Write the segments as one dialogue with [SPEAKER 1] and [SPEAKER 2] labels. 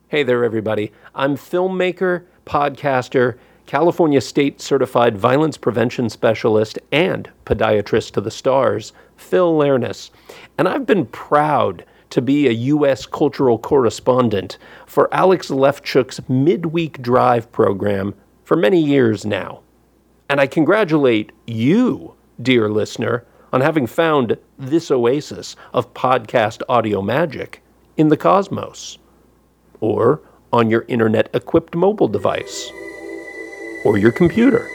[SPEAKER 1] Hey there, everybody. I'm filmmaker, podcaster, California State Certified Violence Prevention Specialist, and podiatrist to the stars, Phil Lernis. And I've been proud to be a U.S. cultural correspondent for Alex Lefchuk's Midweek Drive program for many years now. And I congratulate you, dear listener, on having found this oasis of podcast audio magic in the cosmos, or on your internet-equipped mobile device, or your computer.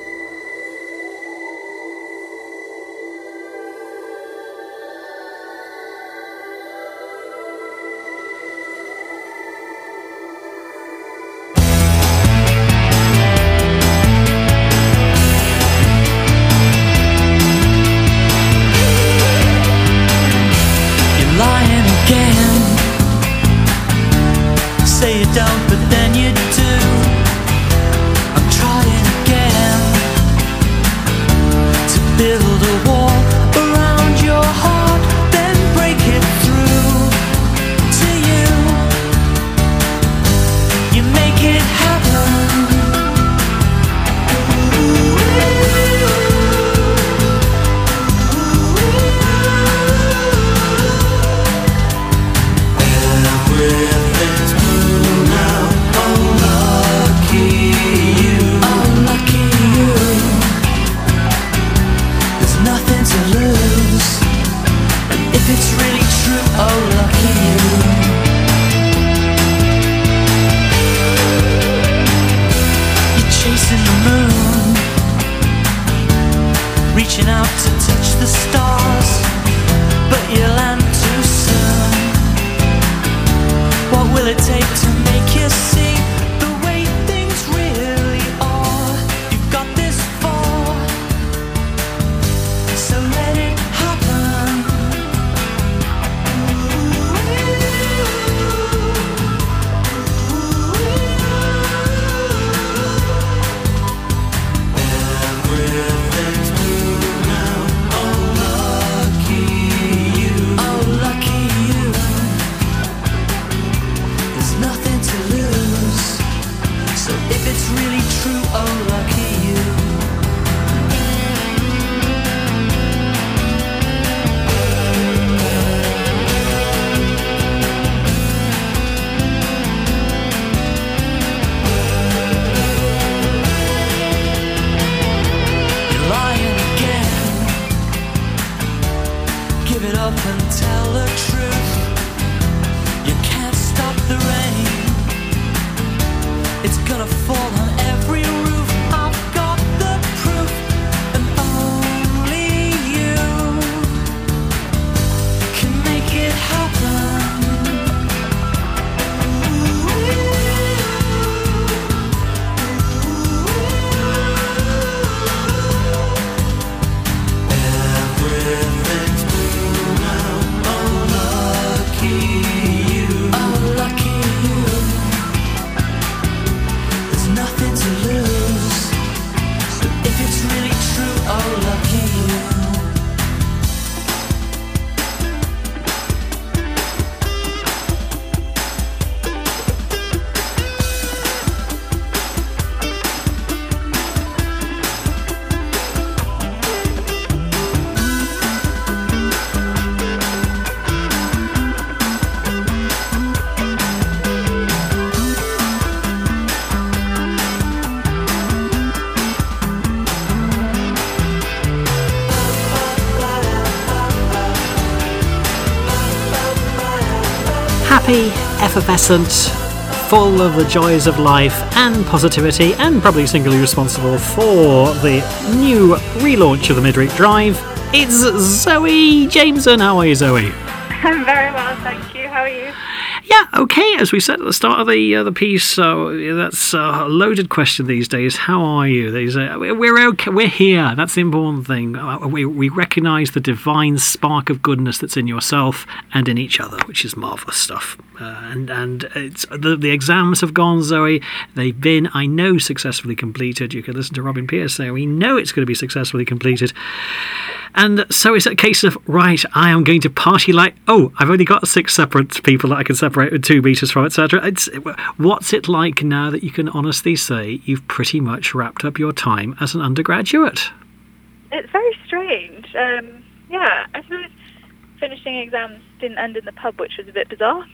[SPEAKER 2] Happy, effervescent, full of the joys of life and positivity, and probably singly responsible for the new relaunch of the Midweek Drive. It's Zoe Jameson. How are you, Zoe?
[SPEAKER 3] I'm very well, thank you. How are you?
[SPEAKER 2] Yeah, okay, as we said at the start of the piece, that's a loaded question these days. How are you? We're okay, we're here, that's the important thing. We recognise the divine spark of goodness that's in yourself and in each other, which is marvellous stuff. And it's the exams have gone, Zoe. They've been, I know, successfully completed. You can listen to Robin Pierce say, we know it's going to be successfully completed. And so is it a case of, right, I am going to party like, I've only got 6 separate people that I can separate with 2 meters from, etc. What's it like now that you can honestly say you've pretty much wrapped up your time as an undergraduate?
[SPEAKER 3] It's very strange. Yeah, I suppose finishing exams didn't end in the pub, which was a bit bizarre.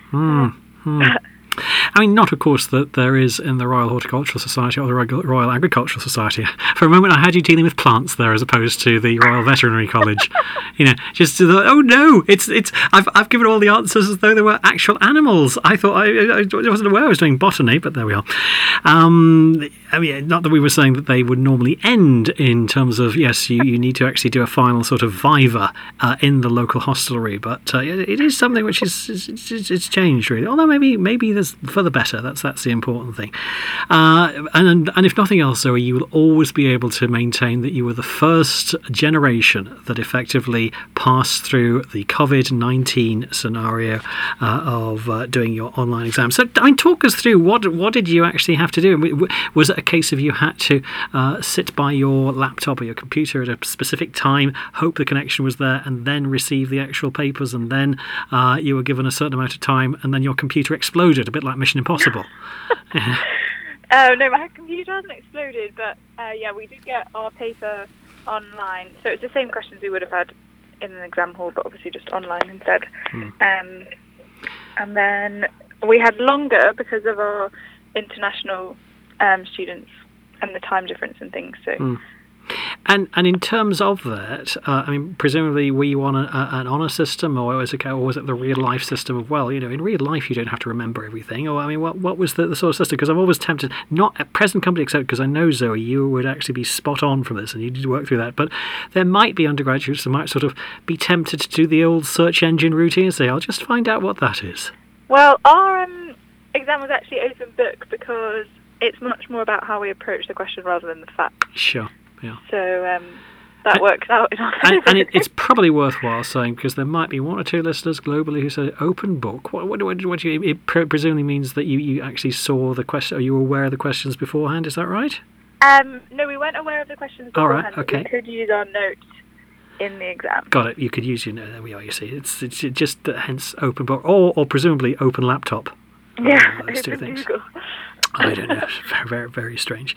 [SPEAKER 2] I mean, not, of course, that there is in the Royal Horticultural Society or the Royal Agricultural Society. For a moment, I had you dealing with plants there as opposed to the Royal Veterinary College. Just oh no, I've given all the answers as though they were actual animals. I thought I wasn't aware I was doing botany, but there we are. I mean, not that we were saying that they would normally end in terms of, yes, you need to actually do a final sort of viva in the local hostelry, but it is something which it's changed really. Although maybe there's for the better. That's the important thing. And if nothing else, Zoe, you will always be able to maintain that you were the first generation that effectively passed through the COVID-19 scenario of doing your online exams. So, I mean, talk us through what did you actually have to do? Was it a case of you had to sit by your laptop or your computer at a specific time, hope the connection was there, and then receive the actual papers, and then you were given a certain amount of time, and then your computer exploded, a bit like Mission Impossible?
[SPEAKER 3] No, my computer hasn't exploded, but yeah, we did get our paper online. So it's the same questions we would have had in an exam hall, but obviously just online instead. And then we had longer because of our international students and the time difference and things. So.
[SPEAKER 2] And in terms of that, I mean, presumably were you on an honour system, or was it the real life system of, well, in real life you don't have to remember everything? Or I mean, what was the sort of system? Because I'm always tempted, not at present company, except because I know, Zoe, you would actually be spot on from this and you did work through that. But there might be undergraduates that might sort of be tempted to do the old search engine routine and say, I'll just find out what that is.
[SPEAKER 3] Well, our exam was actually open book because it's much more about how we approach the question rather than the facts.
[SPEAKER 2] Sure. Yeah.
[SPEAKER 3] So that works out.
[SPEAKER 2] And it's probably worthwhile saying, because there might be 1 or 2 listeners globally who say open book. What do you? It presumably means that you actually saw the question, or you were aware of the questions beforehand. Is that right?
[SPEAKER 3] No, we weren't aware of the questions beforehand.
[SPEAKER 2] All right. Okay.
[SPEAKER 3] We could use our notes in the exam.
[SPEAKER 2] Got it. You could use your note. There we are. You see, it's just hence open book, or presumably open laptop.
[SPEAKER 3] Yeah,
[SPEAKER 2] those 2 things.
[SPEAKER 3] Google.
[SPEAKER 2] I don't know. Very, very, very strange.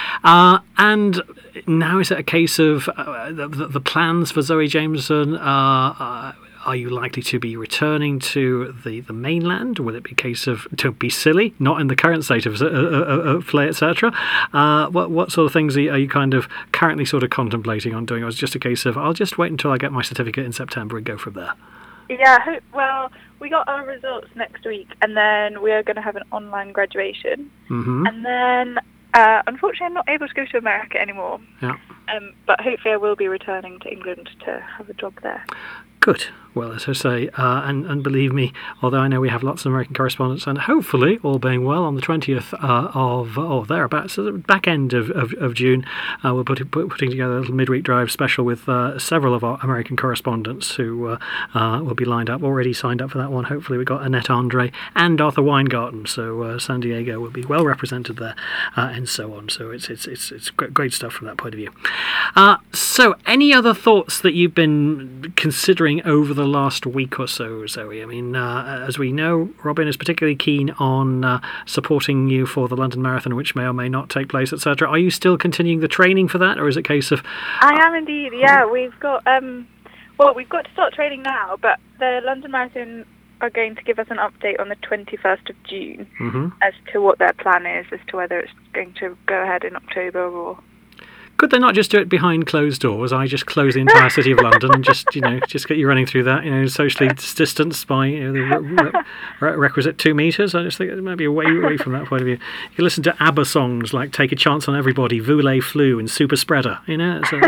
[SPEAKER 2] And now is it a case of the plans for Zoe Jameson? Are you likely to be returning to the mainland? Will it be a case of, to be silly, not in the current state of play, etc.? What sort of things are you kind of currently sort of contemplating on doing? Or is it just a case of, I'll just wait until I get my certificate in September and go from there?
[SPEAKER 3] Yeah, well, we got our results next week, and then we are going to have an online graduation. And then, unfortunately, I'm not able to go to America anymore.
[SPEAKER 2] Yeah.
[SPEAKER 3] But hopefully I will be returning to England to have a job there.
[SPEAKER 2] Good. Well, as I say, and believe me, although I know we have lots of American correspondents, and hopefully, all being well, on the 20th of thereabouts, so the back end of June, we're putting together a little midweek drive special with several of our American correspondents who will be lined up, already signed up for that one. Hopefully, we've got Annette Andre and Arthur Weingarten, so San Diego will be well represented there, and so on. So it's great stuff from that point of view. So, any other thoughts that you've been considering over the last week or so, Zoe? I mean, as we know, Robin is particularly keen on supporting you for the London Marathon, which may or may not take place, etc. Are you still continuing the training for that, or is it a case of...
[SPEAKER 3] I am indeed, yeah. We've got we've got to start training now, but the London Marathon are going to give us an update on the 21st of June as to what their plan is, as to whether it's going to go ahead in October or...
[SPEAKER 2] Could they not just do it behind closed doors? I just close the entire city of London and just get you running through that, socially distanced by the requisite 2 meters. I just think it might be away from that point of view. You can listen to ABBA songs like "Take a Chance on Everybody," "Voulez-Flu," and "Super Spreader." So,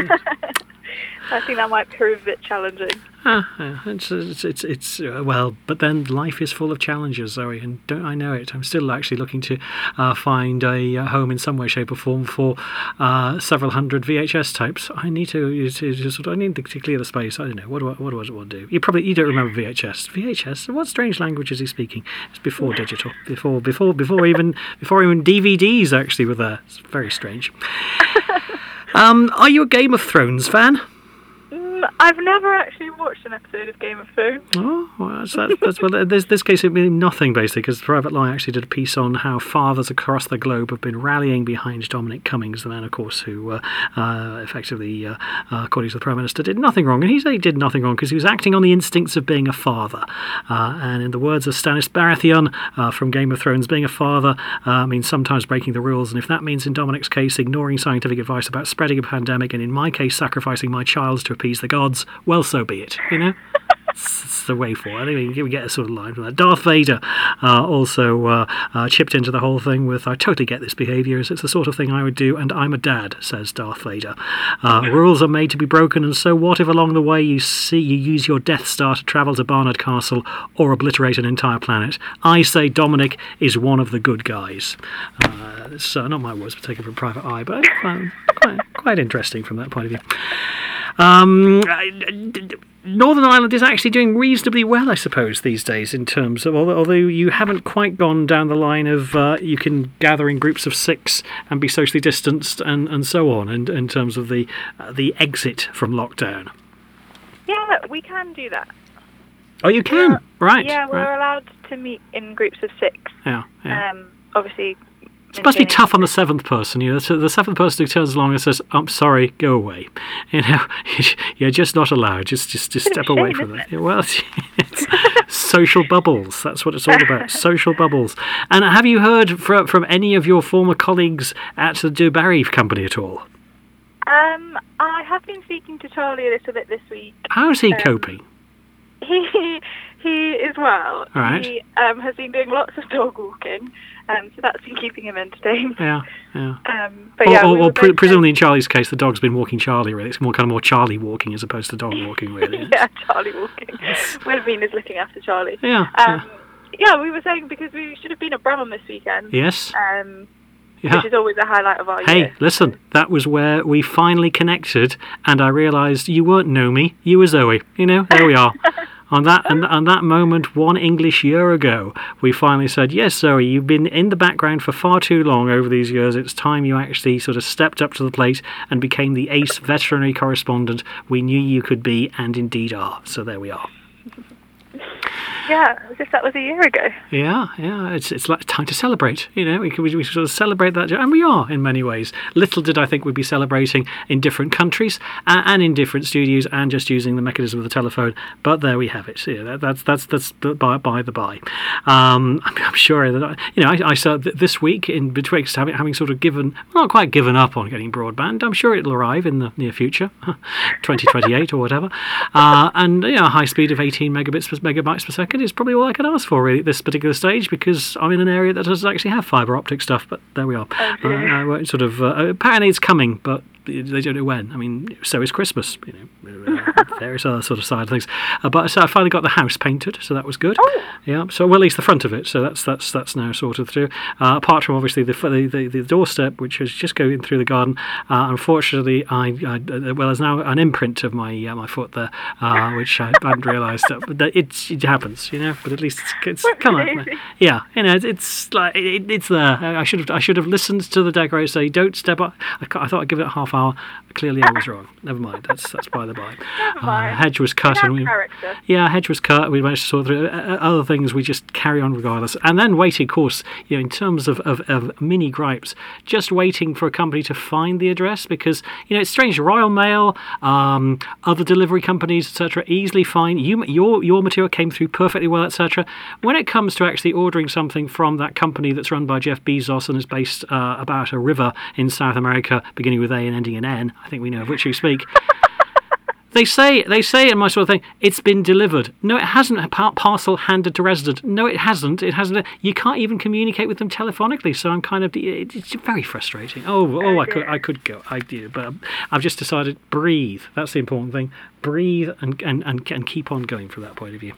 [SPEAKER 3] I think that might prove a bit challenging.
[SPEAKER 2] It's well, but then life is full of challenges, Zoe, and don't I know it? I'm still actually looking to find a home in some way, shape, or form for several hundred VHS tapes. I need to clear the space. I don't know. What do I want to do? You don't remember VHS. VHS. What strange language is he speaking? It's before digital. Before even DVDs actually were there. It's very strange. Are you a Game of Thrones fan?
[SPEAKER 3] I've never actually watched an episode of Game of Thrones.
[SPEAKER 2] Oh, well, that's well. This case it means nothing basically, because Private Lie actually did a piece on how fathers across the globe have been rallying behind Dominic Cummings, the man, of course, who effectively, according to the Prime Minister, did nothing wrong, and he said he did nothing wrong because he was acting on the instincts of being a father. And in the words of Stannis Baratheon from Game of Thrones, being a father means sometimes breaking the rules, and if that means in Dominic's case ignoring scientific advice about spreading a pandemic, and in my case sacrificing my child to appease the gods, well, so be it, you know. It's the way forward. I think we get a sort of line from that. Darth Vader also chipped into the whole thing with, I totally get this behaviour, it's the sort of thing I would do, and I'm a dad, says Darth Vader. Rules are made to be broken, and so what if along the way you use your Death Star to travel to Barnard Castle or obliterate an entire planet? I say Dominic is one of the good guys. It's not my words, but taken from Private Eye, but quite interesting from that point of view. Northern Ireland is actually doing reasonably well, I suppose, these days, in terms of, although you haven't quite gone down the line of you can gather in groups of 6 and be socially distanced and so on, and in terms of the exit from lockdown.
[SPEAKER 3] Yeah, we can do that.
[SPEAKER 2] Oh, you can? Right.
[SPEAKER 3] Yeah, we're allowed to meet in groups of 6.
[SPEAKER 2] Yeah.
[SPEAKER 3] Obviously...
[SPEAKER 2] It must be tough on the 7th person, you know. So the 7th person who turns along and says, "I'm sorry, go away." You know, you're just not allowed. Just step away from that. Well, it's social bubbles. That's what it's all about. Social bubbles. And have you heard from any of your former colleagues at the Du Barry company at all?
[SPEAKER 3] I have been speaking to Charlie a little bit this week.
[SPEAKER 2] How's he coping?
[SPEAKER 3] He is well.
[SPEAKER 2] All right.
[SPEAKER 3] He has been doing lots of dog walking, so that's been keeping him entertained.
[SPEAKER 2] Yeah.
[SPEAKER 3] But
[SPEAKER 2] presumably in Charlie's case, the dog's been walking Charlie. Really, it's more Charlie walking as opposed to dog walking. Really.
[SPEAKER 3] Yeah, Charlie walking. Wilhelmine is looking after Charlie.
[SPEAKER 2] Yeah.
[SPEAKER 3] Yeah, we were saying because we should have been at Bramham this weekend.
[SPEAKER 2] Yes.
[SPEAKER 3] Which is always a highlight of our year.
[SPEAKER 2] Hey, listen, that was where we finally connected, and I realised you weren't Naomi, you were Zoe. You know, there we are. On that moment, 1 English year ago, we finally said, yes, Zoe, you've been in the background for far too long over these years. It's time you actually sort of stepped up to the plate and became the ace veterinary correspondent we knew you could be, and indeed are. So there we are.
[SPEAKER 3] Yeah, as if that was a year ago.
[SPEAKER 2] Yeah, it's like time to celebrate. You know, we sort of celebrate that, and we are in many ways. Little did I think we'd be celebrating in different countries and in different studios, and just using the mechanism of the telephone. But there we have it. Yeah, that's by the by. I'm sure that I saw this week in betwixt having sort of not quite given up on getting broadband. I'm sure it'll arrive in the near future, 2028 or whatever. And a high speed of 18 megabytes per second is probably all I can ask for really at this particular stage, because I'm in an area that doesn't actually have fibre optic stuff. But there we are. Apparently it's coming, but they don't know when. I mean, so is Christmas. There is other sort of side of things. But so I finally got the house painted, so that was good.
[SPEAKER 3] Oh.
[SPEAKER 2] Yeah. So at least the front of it. So that's now sorted through. Apart from obviously the doorstep, which is just going through the garden. Unfortunately, there's now an imprint of my foot there, which I hadn't realised. That it happens, But at least it's come on. Yeah. It's like it's there. I should have listened to the decorator say, "Don't step up." I thought I'd give it a half hour. Clearly, I was wrong. Never mind. That's by the by. Hedge was cut, hedge was cut. We managed to sort through other things. We just carry on regardless, and then waiting, of course. In terms of mini gripes, just waiting for a company to find the address, because it's strange. Royal Mail, other delivery companies, etc., easily find your material came through perfectly well, etc. When it comes to actually ordering something from that company that's run by Jeff Bezos and is based about a river in South America, beginning with A and ending in N, I think we know of which you speak. They say in my sort of thing, it's been delivered. No, it hasn't. A parcel handed to resident. No, it hasn't. It hasn't. You can't even communicate with them telephonically. So I'm kind of. It's very frustrating. I could go. I do, but I've just decided breathe. That's the important thing. Breathe and keep on going from that point of view.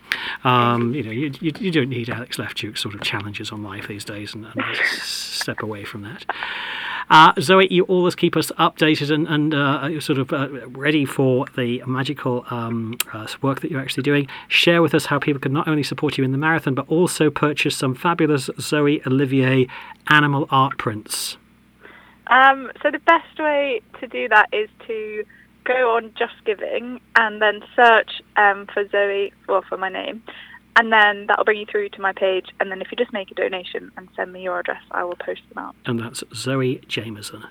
[SPEAKER 2] You don't need Alex Lefchuk's sort of challenges on life these days, and step away from that. Zoe, you always keep us updated and sort of ready for the magical work that you're actually doing. Share with us how people can not only support you in the marathon, but also purchase some fabulous Zoe Olivier animal art prints.
[SPEAKER 3] So the best way to do that is to go on Just Giving and then search for Zoe, well, for my name, and then that'll bring you through to my page. And then if you just make a donation and send me your address, I will post them out.
[SPEAKER 2] And that's Zoe Jameson,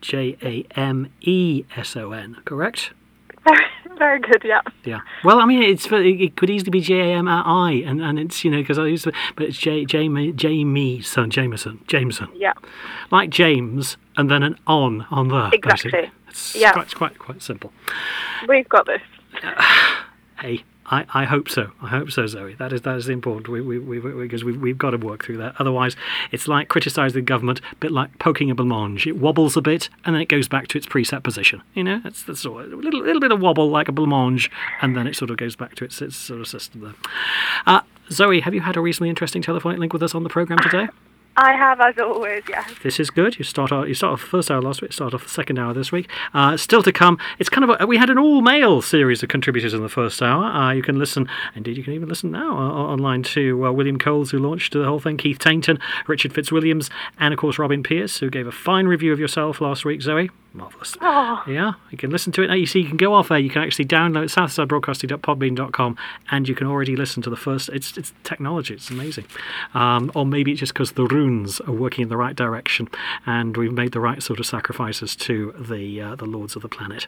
[SPEAKER 2] Jameson, correct?
[SPEAKER 3] Very good, yeah.
[SPEAKER 2] Yeah. Well, I mean, it could easily be Jami, and it's, because I used to, but it's Jameson.
[SPEAKER 3] Yeah.
[SPEAKER 2] Like James, and then an on the.
[SPEAKER 3] Exactly.
[SPEAKER 2] Basically. It's quite simple.
[SPEAKER 3] We've got this.
[SPEAKER 2] Hey, I hope so. I hope so, Zoe. That is the important. Because we've got to work through that. Otherwise, it's like criticising the government, a bit like poking a blancmange. It wobbles a bit, and then it goes back to its preset position. That's all. A little bit of wobble like a blancmange, and then it sort of goes back to its sort of system there. Zoe, have you had a reasonably interesting telephonic link with us on the programme today?
[SPEAKER 3] I have, as always, yes.
[SPEAKER 2] This is good. You start off the first hour last week, start off the second hour this week. Still to come, it's kind of we had an all-male series of contributors in the first hour. You can listen, indeed you can even listen now online to William Coles, who launched the whole thing, Keith Tainton, Richard Fitzwilliams, and of course Robin Pierce, who gave a fine review of yourself last week, Zoe. Marvellous.
[SPEAKER 3] Oh.
[SPEAKER 2] Yeah, you can listen to it. Now, you see, you can go off there. You can actually download southsidebroadcasting.podbean.com, and you can already listen to the first. It's technology. It's amazing. Or maybe it's just because the runes are working in the right direction, and we've made the right sort of sacrifices to the lords of the planet.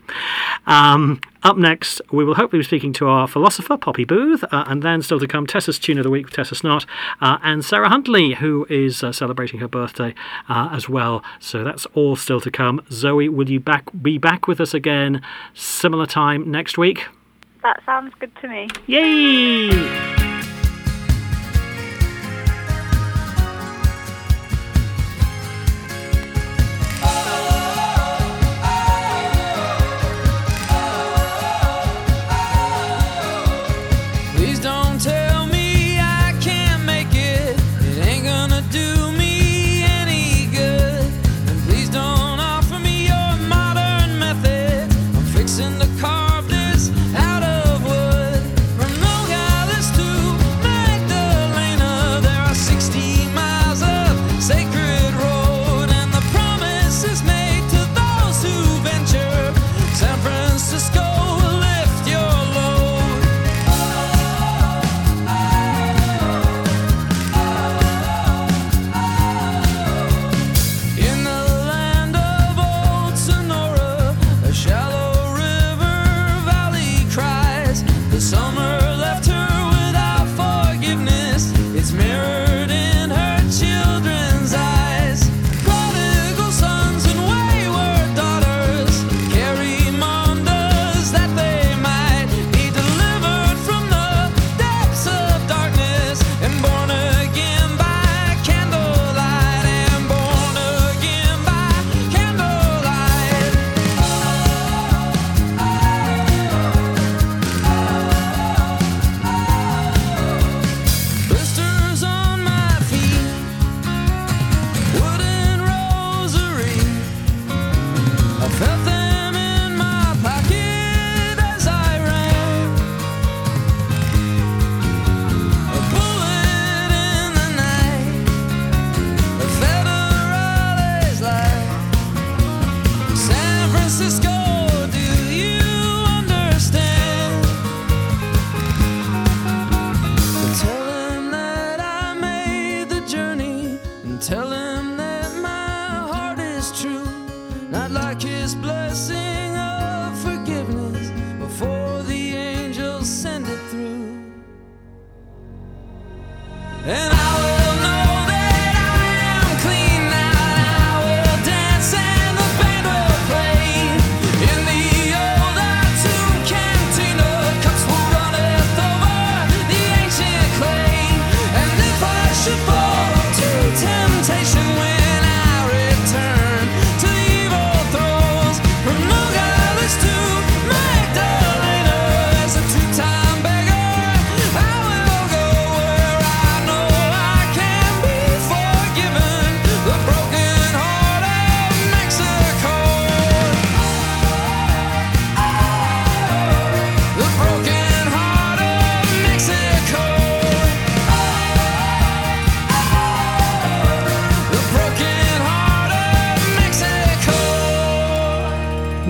[SPEAKER 2] Up next, we will hopefully be speaking to our philosopher, Poppy Booth, and then still to come, Tessa's Tune of the Week with Tessa Snart, and Sarah Huntley, who is celebrating her birthday as well. So that's all still to come. Zoe, will you be back with us again similar time next week?
[SPEAKER 3] That sounds good to me.
[SPEAKER 2] Yay!
[SPEAKER 4] Temptation when I return to evil throes from no God.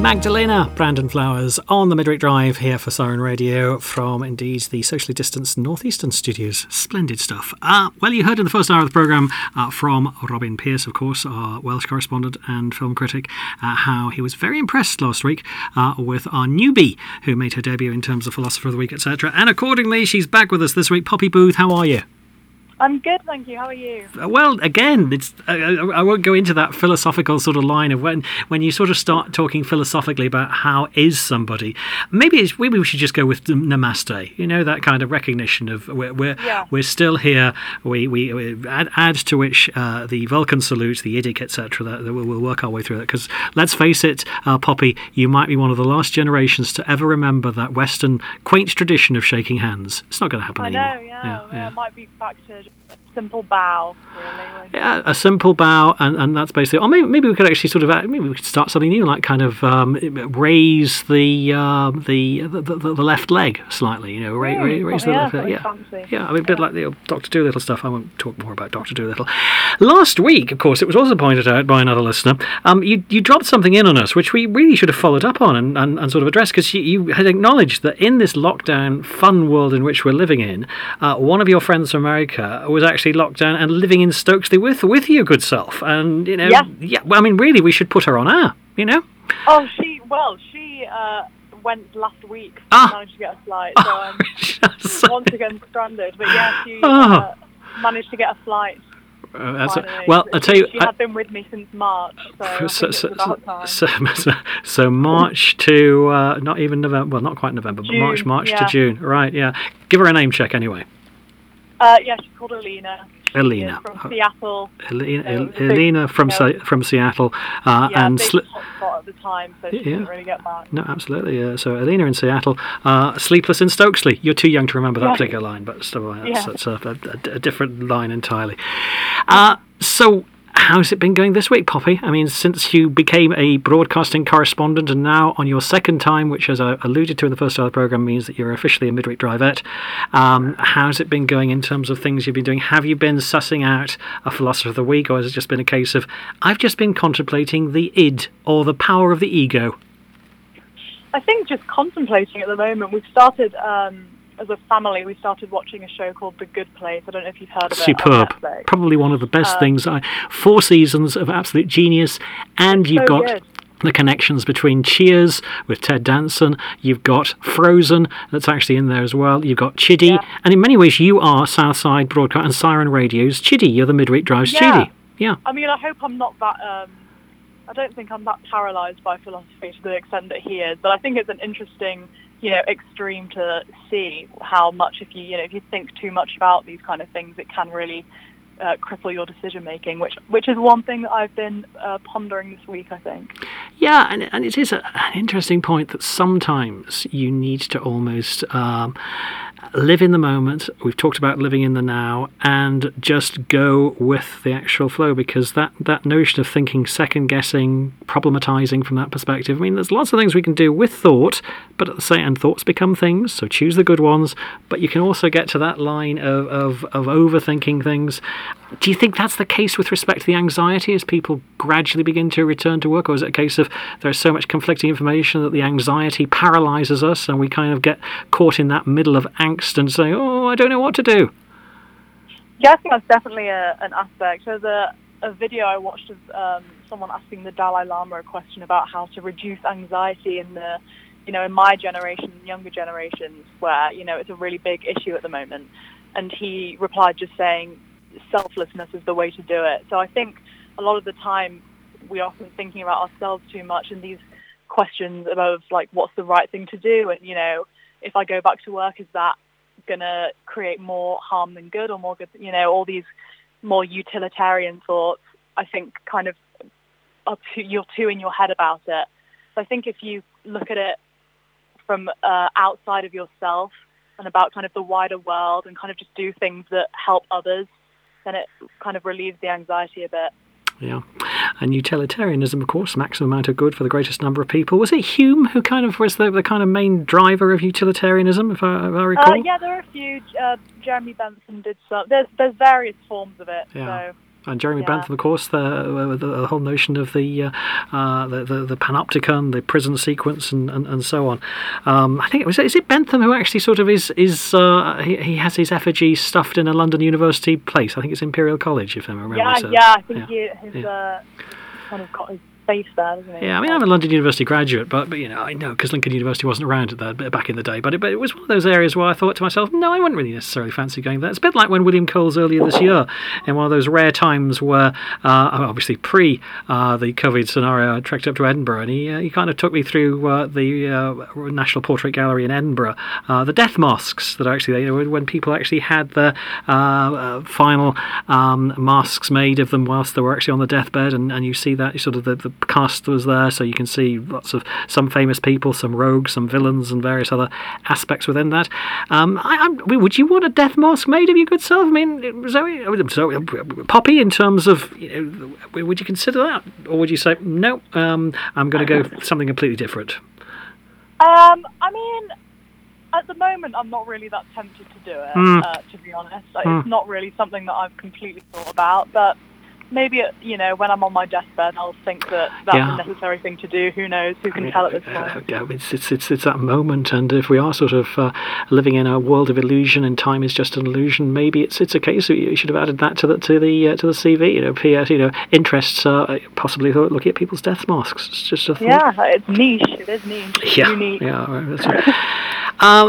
[SPEAKER 2] Magdalena, Brandon Flowers on the Midweek Drive here for Siren Radio from, indeed, the socially distanced Northeastern Studios. Splendid stuff. Well, you heard in the first hour of the programme from Robin Pierce, of course, our Welsh correspondent and film critic, how he was very impressed last week with our newbie who made her debut in terms of Philosopher of the Week, etc. And accordingly, she's back with us this week. Poppy Booth, how are you?
[SPEAKER 3] I'm good, thank you. How are you?
[SPEAKER 2] Well, again, it's I won't go into that philosophical sort of line of when you sort of start talking philosophically about how is somebody. Maybe we should just go with namaste. You know, that kind of recognition of we're still here. We add to which the Vulcan salute, the Yiddish, etc. That we'll work our way through that. Because let's face it, Poppy, you might be one of the last generations to ever remember that Western quaint tradition of shaking hands. It's not going to happen anymore.
[SPEAKER 3] I know, yeah. It might be back to just a simple bow, really.
[SPEAKER 2] Yeah, a simple bow, and that's basically. Or maybe we could actually sort of maybe we could start something new, like kind of raise the left leg slightly. You know, raise the left leg. Yeah. I mean, a bit like the Dr. Dolittle stuff. I won't talk more about Dr. Dolittle. Last week, of course, it was also pointed out by another listener. You dropped something in on us, which we really should have followed up on and sort of addressed, because you had acknowledged that in this lockdown fun world in which we're living in, one of your friends from America was actually locked down and living in Stokesley with your good self, and you know, well, I mean, really, we should put her on air, you know.
[SPEAKER 3] Oh, she went last week. Managed to get a flight, so I'm once again stranded. But yeah, she managed to get a flight.
[SPEAKER 2] Well, I tell you,
[SPEAKER 3] she had been with me since March, so it's about time.
[SPEAKER 2] So March to not even November. Well, not quite November, but
[SPEAKER 3] June,
[SPEAKER 2] March to June. Right? Yeah. Give her a name check anyway.
[SPEAKER 3] Yeah, she's called Alina.
[SPEAKER 2] Alina
[SPEAKER 3] from Seattle.
[SPEAKER 2] Alina from Seattle, and
[SPEAKER 3] hotspot at the time, so she didn't really get back.
[SPEAKER 2] No, absolutely. So Alina in Seattle, sleepless in Stokesley. You're too young to remember that particular line, but still, that's a different line entirely. So, how's it been going this week, Poppy? I mean, since you became a broadcasting correspondent and now on your second time, which, as I alluded to in the first hour of the programme, means that you're officially a midweek drivette, how's it been going in terms of things you've been doing? Have you been sussing out a Philosopher of the Week, or has it just been a case of, I've just been contemplating the id, or the power of the ego?
[SPEAKER 3] I think just contemplating at the moment. We've started... as a family, we started watching a show called The Good Place. I don't know if you've heard of it.
[SPEAKER 2] Superb. Probably one of the best things. 4 seasons of absolute genius, and you've got good. The connections between Cheers with Ted Danson. You've got Frozen, that's actually in there as well. You've got Chiddy, and in many ways you are Southside Broadcast and Siren Radio's Chiddy. You're the Midweek Drive's Chiddy. Yeah.
[SPEAKER 3] I mean, I hope I'm not that... I don't think I'm that paralysed by philosophy to the extent that he is, but I think it's an interesting... extreme to see how much if you think too much about these kind of things, it can really cripple your decision making, which is one thing that I've been pondering this week, I think.
[SPEAKER 2] Yeah, and it is an interesting point that sometimes you need to almost live in the moment. We've talked about living in the now, and just go with the actual flow, because that notion of thinking, second guessing, problematizing from that perspective, I mean, there's lots of things we can do with thought, but at the same time, thoughts become things, so choose the good ones, but you can also get to that line of overthinking things. Do you think that's the case with respect to the anxiety as people gradually begin to return to work, or is it a case of there's so much conflicting information that the anxiety paralyzes us and we kind of get caught in that middle of angst and say, oh, I don't know what to do?
[SPEAKER 3] Yeah, I think that's definitely an aspect. There's a video I watched of someone asking the Dalai Lama a question about how to reduce anxiety in the, in my generation and younger generations where, it's a really big issue at the moment. And he replied just saying, selflessness is the way to do it. So I think a lot of the time we're often thinking about ourselves too much, and these questions about like what's the right thing to do, and if I go back to work, is that gonna create more harm than good, or more good, all these more utilitarian thoughts, I think kind of you're too in your head about it. So I think if you look at it from outside of yourself and about kind of the wider world, and kind of just do things that help others, then it kind of relieves the anxiety a bit.
[SPEAKER 2] Yeah. And utilitarianism, of course, maximum amount of good for the greatest number of people. Was it Hume who kind of was the kind of main driver of utilitarianism, if I recall?
[SPEAKER 3] Yeah, there are a few. Jeremy Bentham did some. There's various forms of it.
[SPEAKER 2] Yeah.
[SPEAKER 3] So.
[SPEAKER 2] And Jeremy Bentham, of course, the whole notion of the panopticon, the prison sequence, and so on. I think is it Bentham who actually sort of is he has his effigy stuffed in a London University place. I think it's Imperial College, if I remember.
[SPEAKER 3] I think his kind of got his face there, doesn't he?
[SPEAKER 2] Yeah, I mean, I'm a London University graduate, but I know because Lincoln University wasn't around back in the day. But it was one of those areas where I thought to myself, no, I wouldn't really necessarily fancy going there. It's a bit like when William Coles earlier this year, in one of those rare times where, obviously pre the COVID scenario, I trekked up to Edinburgh, and he kind of took me through the National Portrait Gallery in Edinburgh, the death masks that actually, when people actually had the final masks made of them whilst they were actually on the deathbed, and you see that sort of the cast was there, so you can see lots of some famous people, some rogues, some villains, and various other aspects within that. Would you want a death mask made of your good self? I mean, Zoe, Poppy, in terms of, would you consider that, or would you say no? I'm going to go for something completely different.
[SPEAKER 3] I mean, at the moment, I'm not really that tempted to do it. To be honest, it's not really something that I've completely thought about, but. Maybe, when I'm on my deathbed, I'll think that's a necessary thing to do. Who knows? Who can tell at this point?
[SPEAKER 2] It's that moment, and if we are sort of living in a world of illusion and time is just an illusion, maybe it's a case that you should have added that to the CV. PS, interests, possibly looking at people's death masks. It's just a thought.
[SPEAKER 3] Yeah, it's niche. It is niche. It's unique.
[SPEAKER 2] Yeah, that's right.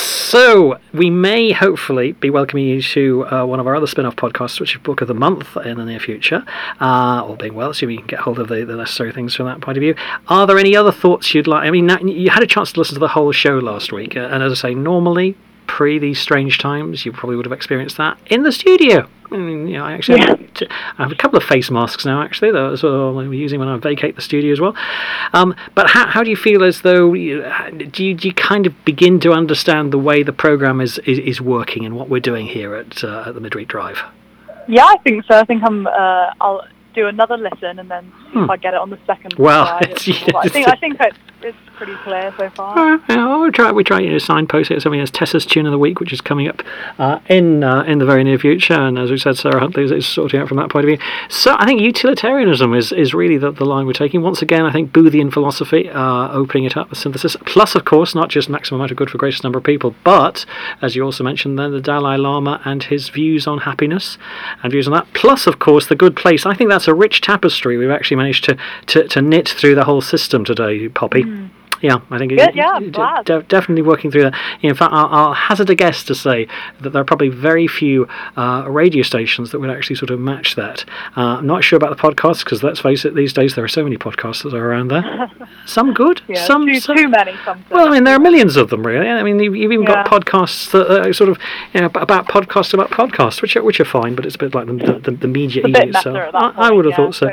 [SPEAKER 2] So we may hopefully be welcoming you to one of our other spin-off podcasts, which is Book of the Month, in the near future, all being well, so we can get hold of the necessary things from that point of view. Are there any other thoughts you'd like? I mean, you had a chance to listen to the whole show last week, and as I say, normally, pre these strange times, you probably would have experienced that in the studio. I mean, I actually have a couple of face masks now, actually, that I'm using when I vacate the studio as well. But how do you feel as though, do you kind of begin to understand the way the programme is working and what we're doing here at the Midweek Drive?
[SPEAKER 3] Yeah, I think so. I think I'll do another listen and then see if I get it on the second.
[SPEAKER 2] Well,
[SPEAKER 3] I think it's pretty clear so far.
[SPEAKER 2] We try signpost it. So, there's Tessa's Tune of the Week, which is coming up in the very near future, and as we said, Sarah Huntley is sorting out from that point of view. So I think utilitarianism is really the line we're taking. Once again, I think Boothian philosophy, opening it up with synthesis, plus of course not just maximum amount of good for greatest number of people, but as you also mentioned then, the Dalai Lama and his views on happiness and views on that, plus of course the good place. I think that's a rich tapestry we've actually managed to knit through the whole system today, Poppy. Yeah, I think definitely working through that. In fact, I'll hazard a guess to say that there are probably very few radio stations that would actually sort of match that. I'm not sure about the podcasts, because let's face it, these days there are so many podcasts that are around there. Some good, some
[SPEAKER 3] too many.
[SPEAKER 2] Well, I mean, there are millions of them, really. I mean, you've even got podcasts that are sort of about podcasts about podcasts, which are fine, but it's a bit like the media eating itself. I would have thought so.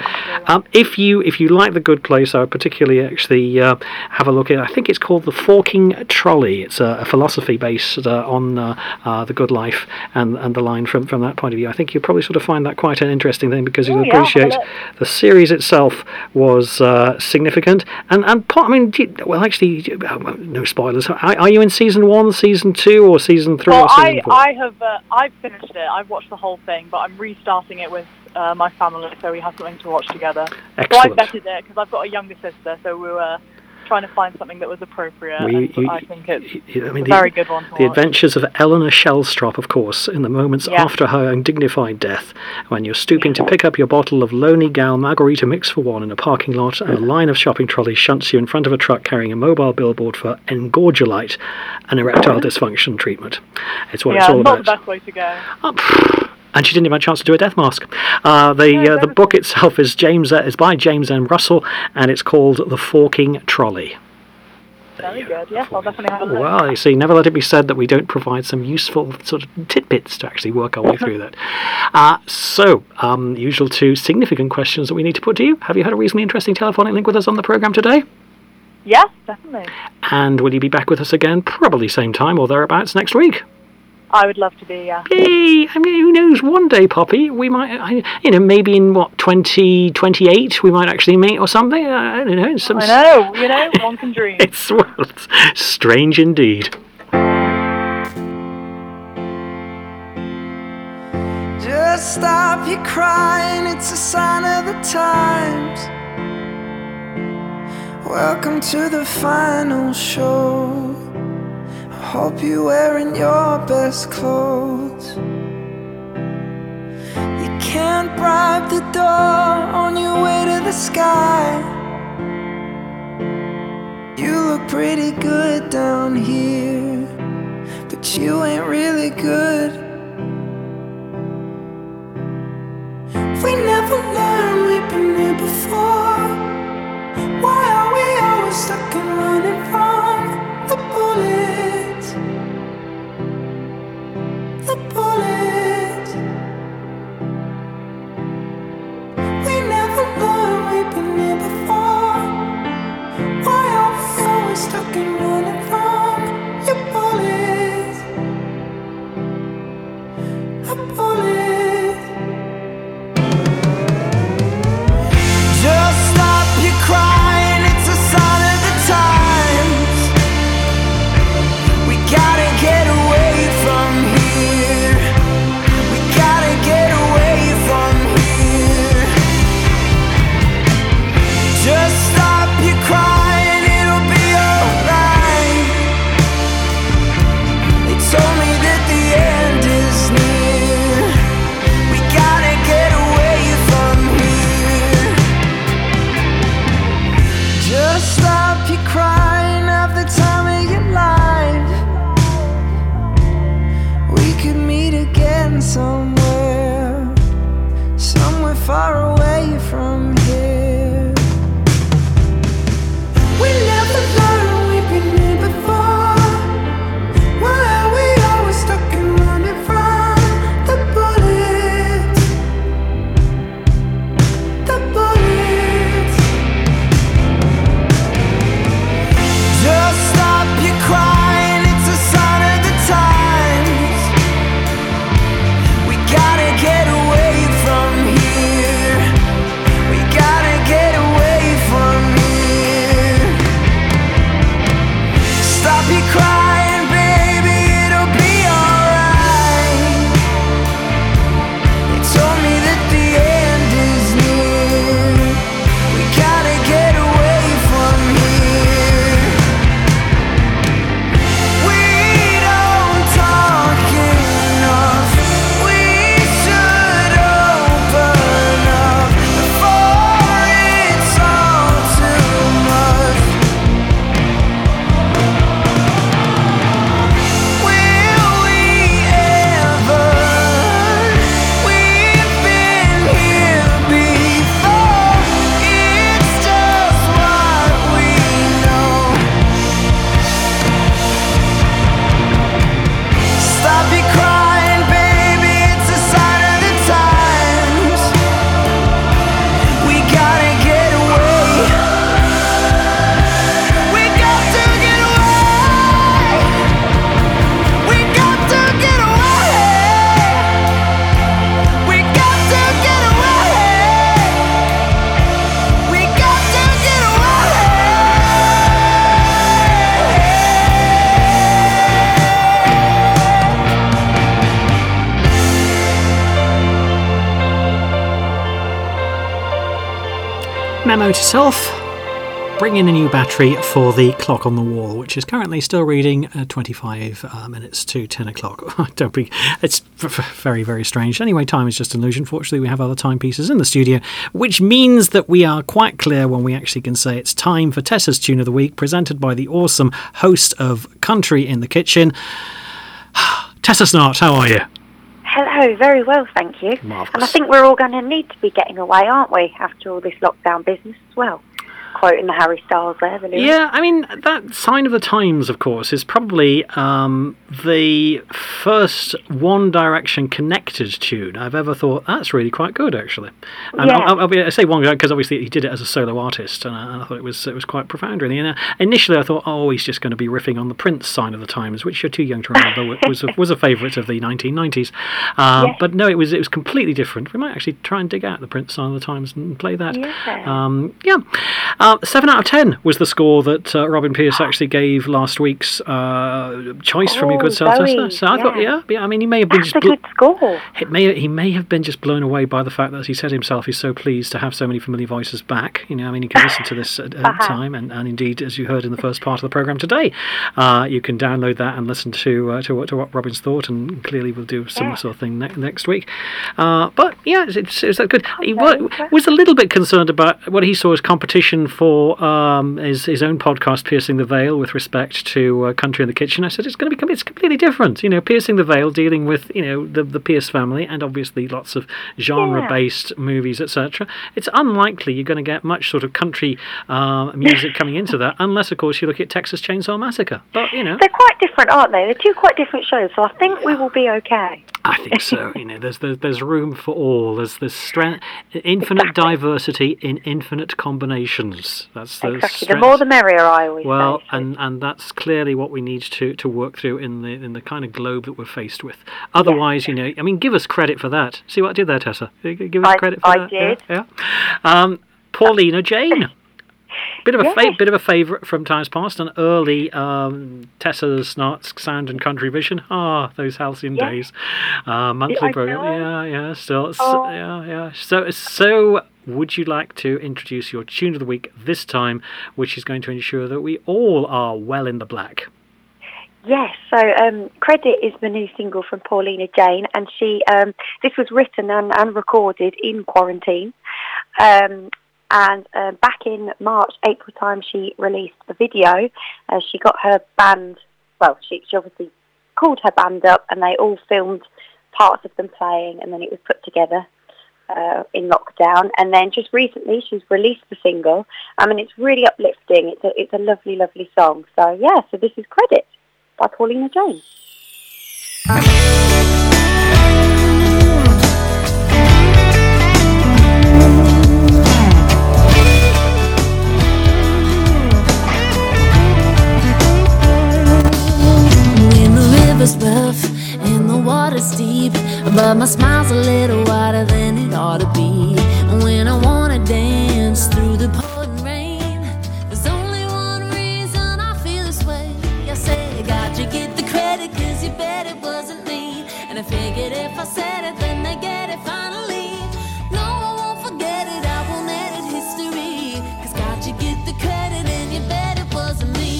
[SPEAKER 2] If you like The Good Place, I would particularly actually have a look. I think it's called The Forking Trolley. It's a philosophy based on the good life and the line from that point of view. I think you'll probably sort of find that quite an interesting thing, because you'll appreciate the series itself was significant. And I mean, actually, no spoilers. Are you in season 1, season 2, or season 3, or season 4?
[SPEAKER 3] I've finished it. I've watched the whole thing, but I'm restarting it with my family, so we have something to watch together.
[SPEAKER 2] Excellent.
[SPEAKER 3] So I vetted it because I've got a younger sister, so we were trying to find something that was appropriate. I think it's a very good one to
[SPEAKER 2] The
[SPEAKER 3] watch.
[SPEAKER 2] Adventures of Eleanor Shellstrop, of course, in the moments after her undignified death, when you're stooping to pick up your bottle of Lonely Gal Margarita Mix for One in a parking lot, and a line of shopping trolleys shunts you in front of a truck carrying a mobile billboard for Engorgulite, an erectile dysfunction treatment. It's what it's all about.
[SPEAKER 3] Not the best way to go.
[SPEAKER 2] And she didn't even have a chance to do a death mask. The book itself is by James M. Russell, and it's called The Forking Trolley.
[SPEAKER 3] Very good. Yes, I'll definitely have a look.
[SPEAKER 2] Well, you see, never let it be said that we don't provide some useful sort of tidbits to actually work our way through that. Usual 2 significant questions that we need to put to you. Have you had a reasonably interesting telephonic link with us on the programme today?
[SPEAKER 3] Yes, definitely.
[SPEAKER 2] And will you be back with us again, probably same time or thereabouts next week?
[SPEAKER 3] I would love to be, yeah.
[SPEAKER 2] Yay! I mean, who knows? One day, Poppy, we might, maybe in 2028, we might actually meet or something. I don't know.
[SPEAKER 3] I know. One can dream.
[SPEAKER 2] It's strange indeed.
[SPEAKER 4] Just Just stop your crying, it's a sign of the times. Welcome to the final show. I hope you're wearing your best clothes. You can't bribe the door on your way to the sky. You look pretty good down here, but you ain't really good. We never learned, we've been here before. Why are we always stuck and running from the bullets? The bullets. We never learned, we've been here before. Why are we always stuck and running from your bullets? The bullets. Just stop your crying, it's a sign of the times. We gotta get away from here. We gotta get away from here. Just stop your crying, it'll be alright. They told me that the end is near. We gotta get away from here. Just stop your crying, have the time of your life. We could meet again somewhere, somewhere far away from here. We never learned, we've been here before. Why are we always stuck and running from the bullets? The bullets. Just stop your crying, it's a sign of the times. We gotta get away from here. We gotta get away from here. Stop your crying, baby, it'll be alright. They told me that the end is near. We gotta get away from here. We don't talk enough. We should open up before it's all too much. Will we ever? We've been here before. It's just what we know. Stop your crying, baby, it's a sign of the times. We gotta get away. We got to get away. We got to get away. We got to get away. We got to get away.
[SPEAKER 2] Memo to self. Bring in a new battery for the clock on the wall, which is currently still reading 25 minutes to 10 o'clock. Don't be. It's very, very strange. Anyway, time is just an illusion. Fortunately, we have other timepieces in the studio, which means that we are quite clear when we actually can say it's time for Tessa's Tune of the Week, presented by the awesome host of Country in the Kitchen, Tessa Snart. How are you?
[SPEAKER 5] Hello, very well, thank you.
[SPEAKER 2] Marvellous.
[SPEAKER 5] And I think we're all going to need to be getting away, aren't we, after all this lockdown business as well? Quoting the Harry Styles there, the lyrics.
[SPEAKER 2] Yeah, I mean, that Sign of the Times, of course, is probably the first One Direction connected tune I've ever thought, that's really quite good, actually. And
[SPEAKER 5] Yeah.
[SPEAKER 2] I say one because obviously he did it as a solo artist, and I thought it was quite profound, really. And initially I thought, oh, he's just going to be riffing on the Prince Sign of the Times, which you're too young to remember, was a favourite of the 1990s.
[SPEAKER 5] Yes.
[SPEAKER 2] But no, it was completely different. We might actually try and dig out the Prince Sign of the Times and play that.
[SPEAKER 5] Yeah.
[SPEAKER 2] 7 out of 10 was the score that Robin Pierce actually gave last week's choice from your good self, Tessa. So I thought, yeah. I mean, he may have been
[SPEAKER 5] That's a good score.
[SPEAKER 2] He may have been just blown away by the fact that, as he said himself, he's so pleased to have so many familiar voices back. You know, I mean, he can listen to this at time, and indeed, as you heard in the first part of the programme today, you can download that and listen to what Robin's thought, and clearly we'll do a similar sort of thing next week. But yeah, it's that good. He was a little bit concerned about what he saw as competition for his own podcast, Piercing the Veil, with respect to Country in the Kitchen. I said it's completely different. You know, Piercing the Veil dealing with, you know, the Pierce family and obviously lots of genre-based movies, etc. It's unlikely you're going to get much sort of country music coming into that, unless of course you look at Texas Chainsaw Massacre. But you know,
[SPEAKER 5] they're quite different, aren't they? They're two quite different shows, so I think we will be okay.
[SPEAKER 2] I think so. You know, there's room for all. There's strength, infinite diversity in infinite combinations. That's the
[SPEAKER 5] exactly. The more the merrier, I always say.
[SPEAKER 2] Well, and that's clearly what we need to work through in the kind of globe that we're faced with. Otherwise, you know, I mean, give us credit for that. See what I did there, Tessa? Give us credit for that.
[SPEAKER 5] I did.
[SPEAKER 2] Yeah. Paulina Jane. Bit of a favourite from times past, an early Tessa's Sound and Country Vision. Those halcyon days. Monthly programme. Yeah. Still, yeah. So, would you like to introduce your tune of the week this time, which is going to ensure that we all are well in the black?
[SPEAKER 5] Yes, so Credit is the new single from Paulina Jane, and she this was written and recorded in quarantine. And back in March, April time, she released the video. She got her band, well, she obviously called her band up, and they all filmed parts of them playing, and then it was put together in lockdown. And then just recently, she's released the single. I mean, it's really uplifting. It's a lovely, lovely song. So, yeah, so this is Credit by Paulina Jane.
[SPEAKER 6] It's rough and the water's deep, but my smile's a little wider than it ought to be. When I wanna dance through the pouring rain, there's only one reason I feel this way. I say I got to get the credit, cause you bet it wasn't me. And I figured if I said it, then they get it finally. No, I won't forget it, I won't edit history, cause got to get the credit and you bet it wasn't me.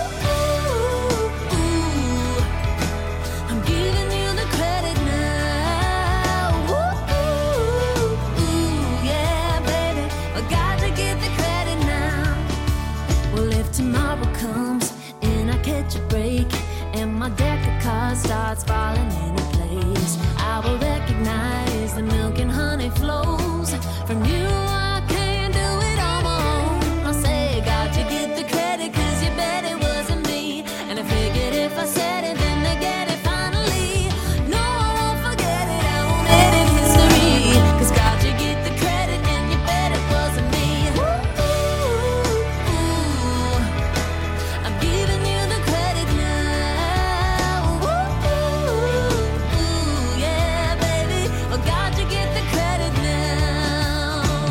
[SPEAKER 6] My deck of cards starts falling into place. I will recognize the milk and honey flows from you. I can't do it on my own. I say I got to get the credit, cause you bet it wasn't me. And I figured if I said it, then they get it finally. No, I won't forget it, I won't edit history, cause got to get the credit and you bet it wasn't me. I'm giving you the credit now. Yeah, baby, I got to get the credit now.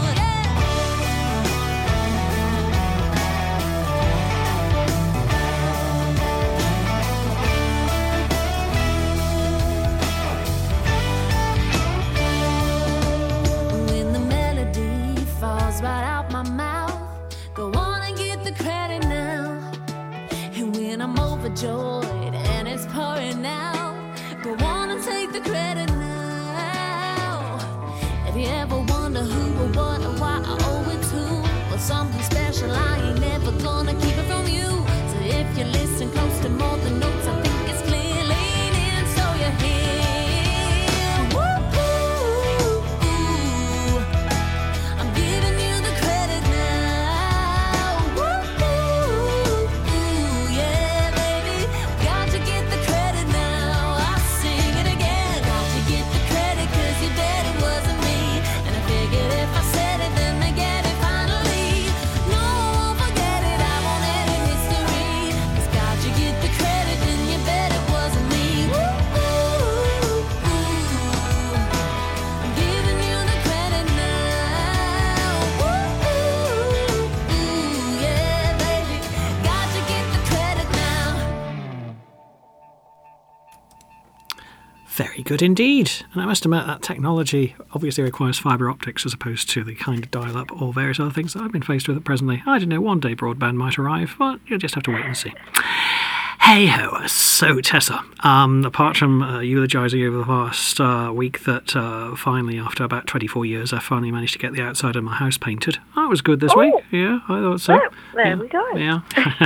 [SPEAKER 2] Very good indeed. And I must admit that technology obviously requires fibre optics as opposed to the kind of dial-up or various other things that I've been faced with at presently. I don't know, one day broadband might arrive, but you'll just have to wait and see. Hey-ho. So, Tessa, apart from eulogising over the past week that finally, after about 24 years, I finally managed to get the outside of my house painted. That was good this week. Yeah, I thought so.
[SPEAKER 5] Oh, there we go.
[SPEAKER 2] Yeah.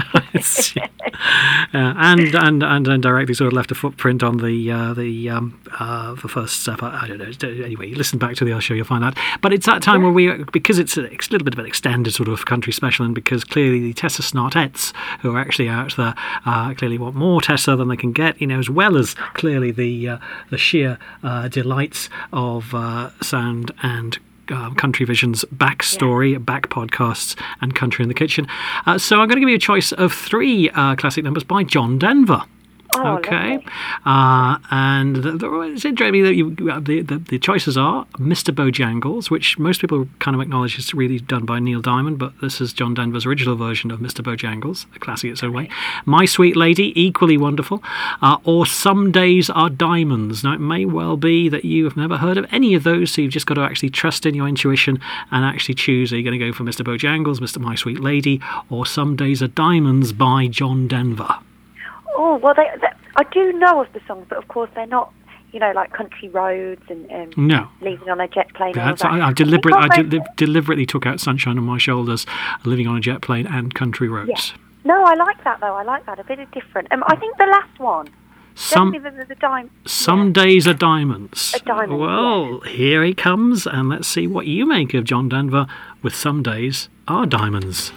[SPEAKER 2] And directly sort of left a footprint on the first step. I don't know. Anyway, you listen back to the other show, you'll find out. But it's that time where because it's a little bit of an extended sort of country special, and because clearly the Tessa Smartettes who are actually out there clearly want more Tessa than they can get, as well as clearly the sheer delights of sound and Country Vision's backstory, back podcasts, and Country in the Kitchen. So I'm going to give you a choice of 3 classic numbers by John Denver.
[SPEAKER 5] Oh,
[SPEAKER 2] Okay,
[SPEAKER 5] lovely.
[SPEAKER 2] and it's interesting that the choices are Mr. Bojangles, which most people kind of acknowledge is really done by Neil Diamond, but this is John Denver's original version of Mr. Bojangles, a classic its own way. My Sweet Lady, equally wonderful, or Some Days Are Diamonds. Now, it may well be that you have never heard of any of those, so you've just got to actually trust in your intuition and actually choose. Are you going to go for Mr. Bojangles, Mr. My Sweet Lady, or Some Days Are Diamonds by John Denver?
[SPEAKER 5] Oh, well, I do know of the songs, but of course they're not, like Country Roads and
[SPEAKER 2] No.
[SPEAKER 5] Leaving on a Jet Plane.
[SPEAKER 2] I deliberately took out Sunshine on My Shoulders, Living on a Jet Plane, and Country Roads.
[SPEAKER 5] Yeah. No, I like that, though. I like that. A bit of different. I think the last one. Definitely
[SPEAKER 2] Some Days Are Diamonds.
[SPEAKER 5] A diamond,
[SPEAKER 2] Well, here he comes, and let's see what you make of John Denver with Some Days Are Diamonds.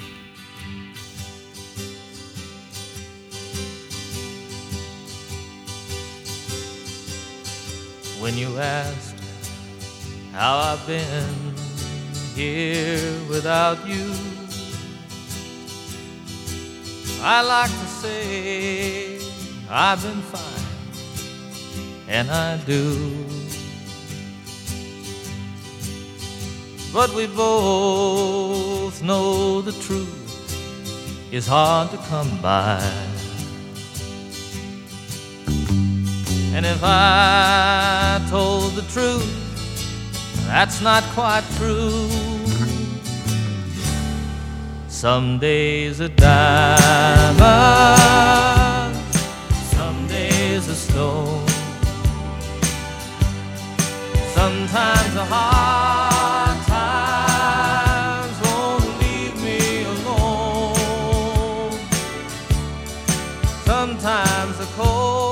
[SPEAKER 7] When you ask how I've been here without you, I like to say I've been fine, and I do. But we both know the truth is hard to come by. And if I told the truth, that's not quite true. Some days are diamonds, some days are stone. Sometimes the hard times won't leave me alone. Sometimes the cold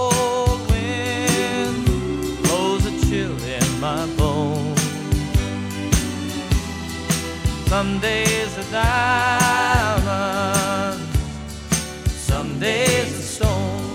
[SPEAKER 7] some days are diamonds, some days are stone.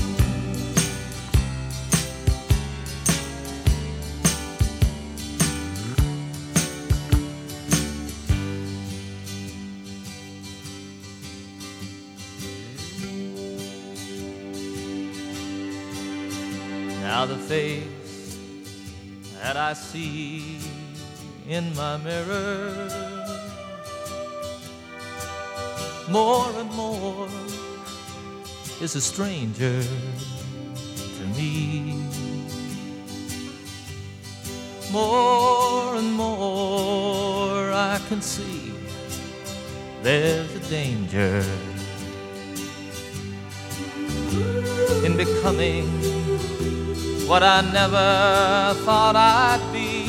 [SPEAKER 7] Now the face that I see in my mirror, more and more is a stranger to me. More and more I can see there's a danger in becoming what I never thought I'd be.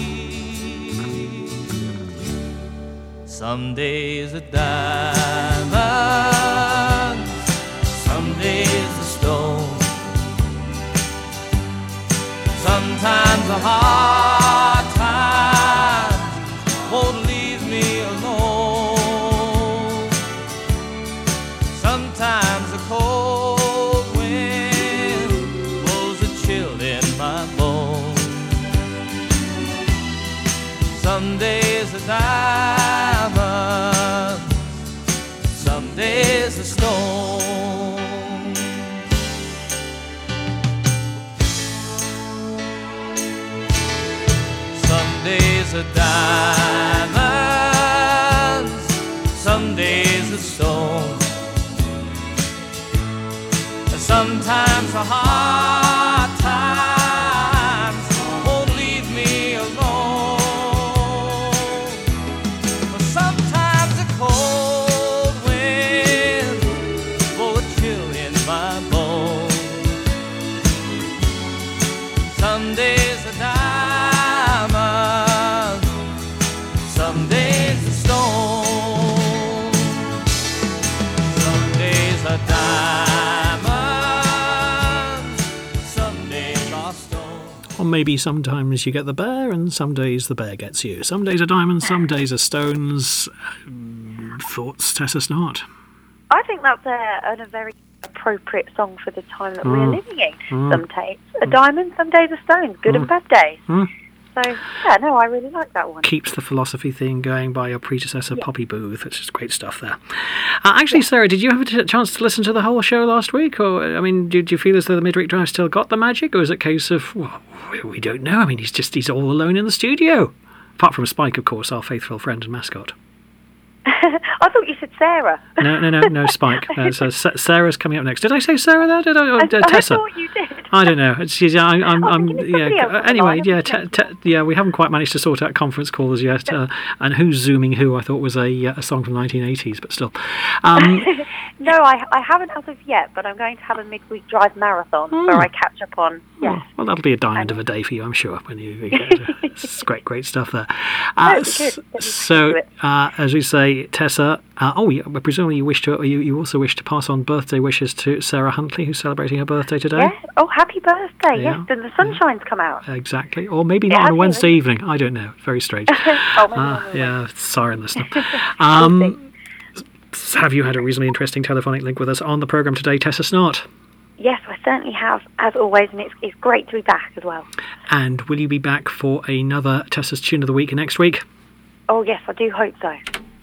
[SPEAKER 7] Some days are diamonds, some days are stone. Sometimes a hard time won't leave me alone. Sometimes a cold wind blows a chill in my bones. Some days are diamonds, some days are stone. Some days are diamonds, some days are stone. Sometimes a hard time some days a stone, some days a diamond, some days are stone.
[SPEAKER 2] Or maybe sometimes you get the bear and some days the bear gets you. Some days are diamonds, some days are stones. Thoughts, Tessa Snart?
[SPEAKER 5] I think that's a very appropriate song for the time that we're living in. Some days a diamond, some days a stone. Good and bad days. So, yeah, no, I really like that one.
[SPEAKER 2] Keeps the philosophy thing going by your predecessor, Poppy Booth. It's just great stuff there. Actually, Sarah, did you have a chance to listen to the whole show last week? Or, I mean, did you feel as though the midweek drive still got the magic? Or is it a case of, well, we don't know. I mean, he's all alone in the studio. Apart from Spike, of course, our faithful friend and mascot.
[SPEAKER 5] I thought you said Sarah.
[SPEAKER 2] No, Spike. So Sarah's coming up next. Did I say Sarah there? Did I? Or, Tessa?
[SPEAKER 5] I thought you did.
[SPEAKER 2] I don't know. Anyway,
[SPEAKER 5] yeah.
[SPEAKER 2] We haven't quite managed to sort out conference callers yet. And who's zooming who? I thought was a song from the 1980s, but still.
[SPEAKER 5] No, I haven't as of yet, but I'm going to have a midweek drive marathon where I catch up on. Yes.
[SPEAKER 2] Well, that'll be a diamond of a day for you, I'm sure. When you get it. It's great stuff there. So, as we say, Tessa. Presumably you also wish to pass on birthday wishes to Sarah Huntley, who's celebrating her birthday today.
[SPEAKER 5] Yes. Oh, happy birthday!
[SPEAKER 2] Yeah.
[SPEAKER 5] Yes, and the sunshine's come out.
[SPEAKER 2] Exactly, or maybe not on a Wednesday evening. I don't know. Very strange.
[SPEAKER 5] Yeah,
[SPEAKER 2] sorry, listener. Have you had a reasonably interesting telephonic link with us on the programme today, Tessa Snart?
[SPEAKER 5] Yes, I certainly have, as always, and it's great to be back as well.
[SPEAKER 2] And will you be back for another Tessa's Tune of the Week next week?
[SPEAKER 5] Oh, yes, I do hope so.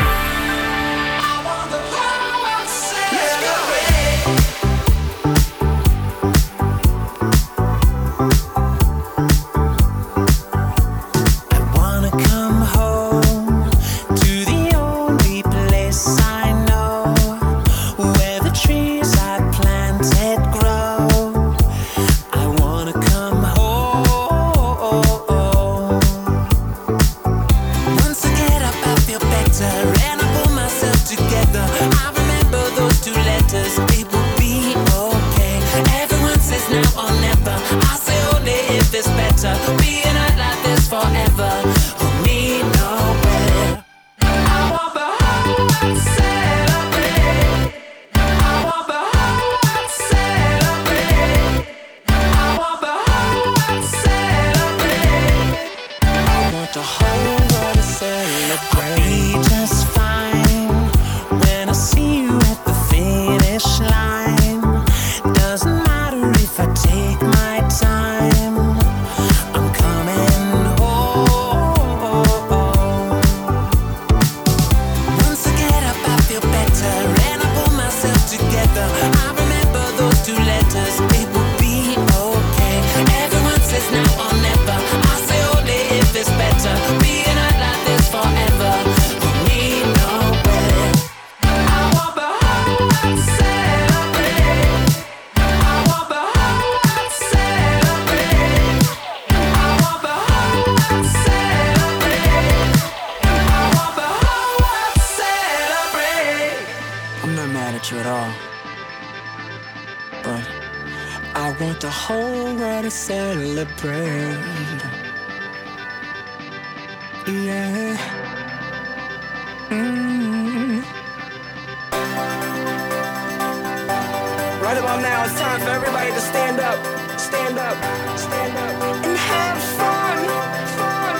[SPEAKER 4] Right about now, it's time for everybody to stand up, stand up, stand up, and have fun, fun.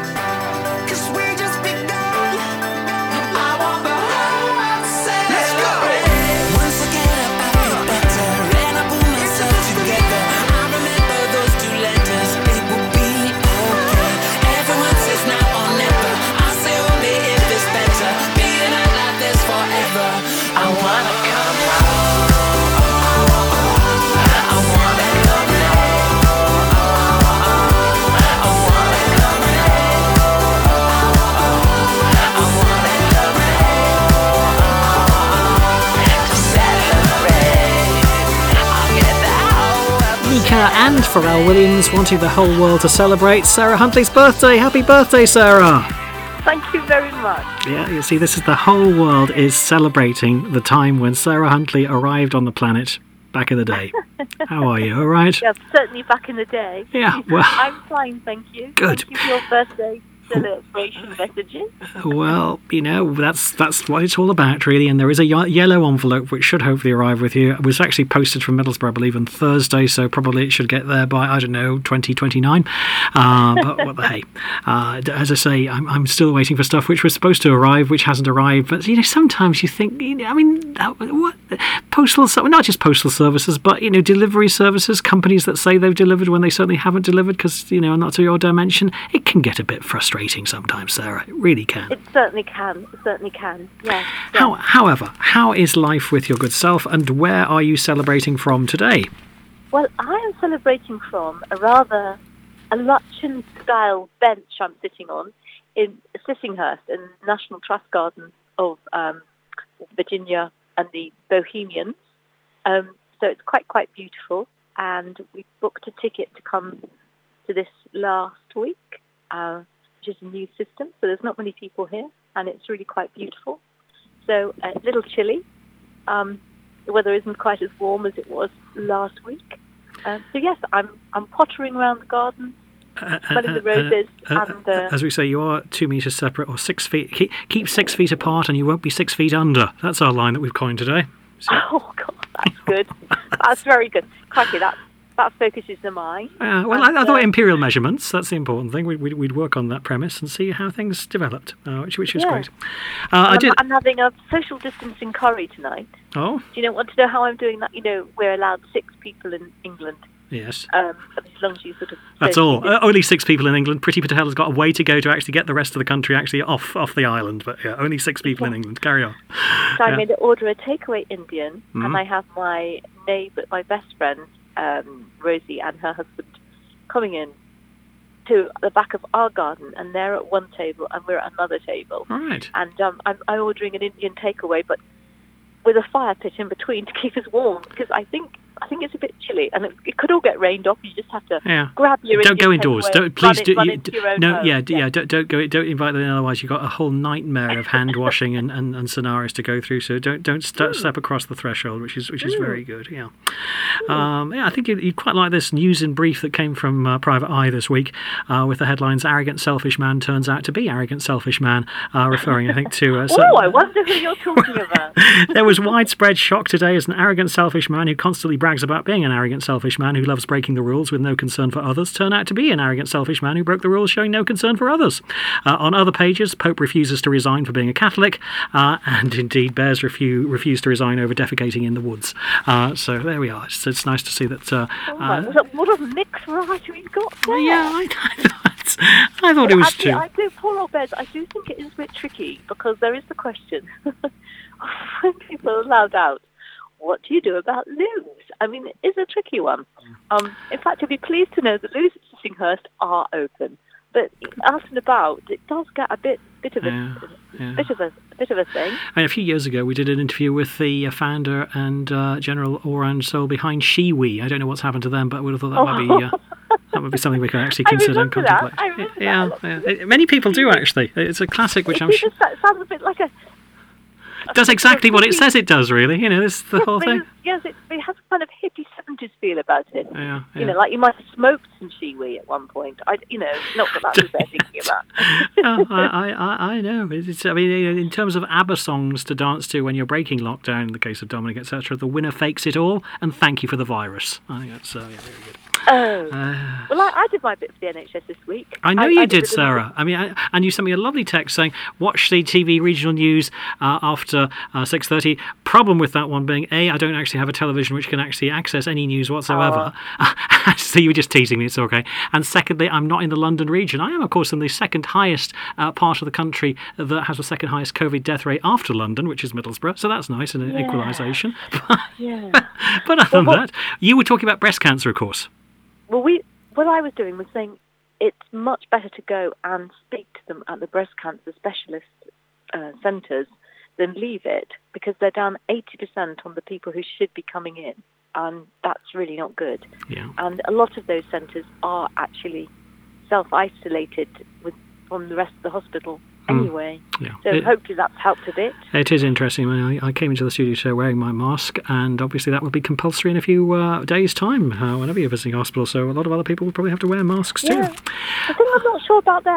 [SPEAKER 4] 'Cause we just begun. I want the whole world to say, let's go. Once I get up, I feel better, and I pull myself together. I remember those two letters, it will be okay. Everyone says now or never. I say only if it's better. Being out like this forever. I wanna come home.
[SPEAKER 2] And Pharrell Williams wanting the whole world to celebrate Sarah Huntley's birthday. Happy birthday, Sarah!
[SPEAKER 3] Thank you very much.
[SPEAKER 2] Yeah, you see, this is the whole world is celebrating the time when Sarah Huntley arrived on the planet back in the day. How are you? All right?
[SPEAKER 3] Yeah, certainly back in the day.
[SPEAKER 2] Yeah, well...
[SPEAKER 3] I'm fine, thank you.
[SPEAKER 2] Good.
[SPEAKER 3] Thank you for your birthday.
[SPEAKER 8] celebration messages.
[SPEAKER 2] Well, that's what it's all about, really. And there is a yellow envelope which should hopefully arrive with you. It was actually posted from Middlesbrough, I believe, on Thursday, so probably it should get there by, 2029. But what the hey. As I say, I'm still waiting for stuff which was supposed to arrive, which hasn't arrived. But, sometimes you think, what? Not just postal services, but, delivery services, companies that say they've delivered when they certainly haven't delivered because, not to your dimension. It can get a bit frustrating sometimes, Sarah. It really can.
[SPEAKER 8] It certainly can. Yes.
[SPEAKER 2] However, how is life with your good self, and where are you celebrating from today?
[SPEAKER 8] Well, I am celebrating from a luncheon-style bench I'm sitting on in Sissinghurst, in the National Trust Gardens of Virginia and the Bohemians. So it's quite beautiful, and we booked a ticket to come to this last week, which is a new system, so there's not many people here, and it's really quite beautiful. So a little chilly. The weather isn't quite as warm as it was last week. So yes, I'm pottering around the garden, smelling the roses. And
[SPEAKER 2] as we say, you are 2 meters separate, or 6 feet. Keep 6 feet apart, and you won't be 6 feet under. That's our line that we've coined today. So.
[SPEAKER 8] Oh God, that's good. That's very good. Crikey, that focuses the mind.
[SPEAKER 2] I thought imperial measurements, that's the important thing. We'd work on that premise and see how things developed, which is great.
[SPEAKER 8] I'm having a social distancing curry tonight.
[SPEAKER 2] Oh?
[SPEAKER 8] Do you want to know how I'm doing that? We're allowed 6 people in England.
[SPEAKER 2] Yes.
[SPEAKER 8] As long as you sort of...
[SPEAKER 2] That's all. Only 6 people in England. Priti Patel has got a way to go to actually get the rest of the country actually off the island. But yeah, only 6 people in England. Carry on.
[SPEAKER 8] So I'm going to order a takeaway Indian, and I have my neighbour, my best friend, Rosie, and her husband coming in to the back of our garden, and they're at one table and we're at another table.
[SPEAKER 2] All right.
[SPEAKER 8] And I'm ordering an Indian takeaway, but with a fire pit in between to keep us warm, because I think it's a bit chilly, and it could all get rained off. You just have to grab your.
[SPEAKER 2] Don't go indoors. Don't invite them in. Otherwise, you've got a whole nightmare of hand washing and scenarios to go through. So don't step across the threshold, which is very good. Yeah. I think you'd quite like this news in brief that came from Private Eye this week, with the headlines: "Arrogant selfish man turns out to be arrogant selfish man," referring, I think, to.
[SPEAKER 8] I wonder who you're talking about.
[SPEAKER 2] There was widespread shock today as an arrogant selfish man who constantly brags about being an arrogant selfish man who loves breaking the rules with no concern for others turned out to be an arrogant selfish man who broke the rules showing no concern for others. On other pages, Pope refuses to resign for being a Catholic, and indeed bears refuse to resign over defecating in the woods. So there we are. It's nice to see that.
[SPEAKER 8] What a mixed variety we've got there.
[SPEAKER 2] Yeah, I thought it was
[SPEAKER 8] actually,
[SPEAKER 2] too.
[SPEAKER 8] I do, poor old Bez, I do think it is a bit tricky, because there is the question when people are allowed out, what do you do about loos? I mean, it is a tricky one. In fact, you'll be pleased to know that loos at Sissinghurst are open, but out and about, it does get a bit of a thing.
[SPEAKER 2] And a few years ago, we did an interview with the founder and general all-round soul behind Shiwi. I don't know what's happened to them, but I would have thought that would be something we could actually consider and contemplate.
[SPEAKER 8] I remember that.
[SPEAKER 2] Many people do actually. It's a classic, which I'm sure
[SPEAKER 8] sounds a bit like a.
[SPEAKER 2] Does exactly what it says it does, really. This is the whole thing.
[SPEAKER 8] Yes, it has a kind of hippie 70s feel about it.
[SPEAKER 2] Yeah.
[SPEAKER 8] Like you might have smoked some shiwi at one point. Not that that's what they're thinking about.
[SPEAKER 2] I know. In terms of ABBA songs to dance to when you're breaking lockdown, in the case of Dominic, etc., the winner fakes it all, and thank you for the virus. I think that's very good.
[SPEAKER 8] Well, I did my bit for the NHS this week.
[SPEAKER 2] I know you did, Sarah. And you sent me a lovely text saying, watch the TV regional news after 6:30. Problem with that one being, A, I don't actually have a television which can actually access any news whatsoever. So you were just teasing me, it's okay. And secondly, I'm not in the London region. I am, of course, in the second highest part of the country that has the second highest COVID death rate after London, which is Middlesbrough. So that's nice, an equalisation. But other than that, you were talking about breast cancer, of course.
[SPEAKER 8] Well, what I was doing was saying it's much better to go and speak to them at the breast cancer specialist centres than leave it, because they're down 80% on the people who should be coming in, and that's really not good.
[SPEAKER 2] Yeah.
[SPEAKER 8] And a lot of those centres are actually self-isolated from the rest of the hospital anyway.
[SPEAKER 2] Yeah.
[SPEAKER 8] So hopefully that's helped a bit.
[SPEAKER 2] It is interesting. I came into the studio today wearing my mask, and obviously that will be compulsory in a few days' time whenever you're visiting hospital, so a lot of other people will probably have to wear masks too.
[SPEAKER 8] I think I'm not sure about that,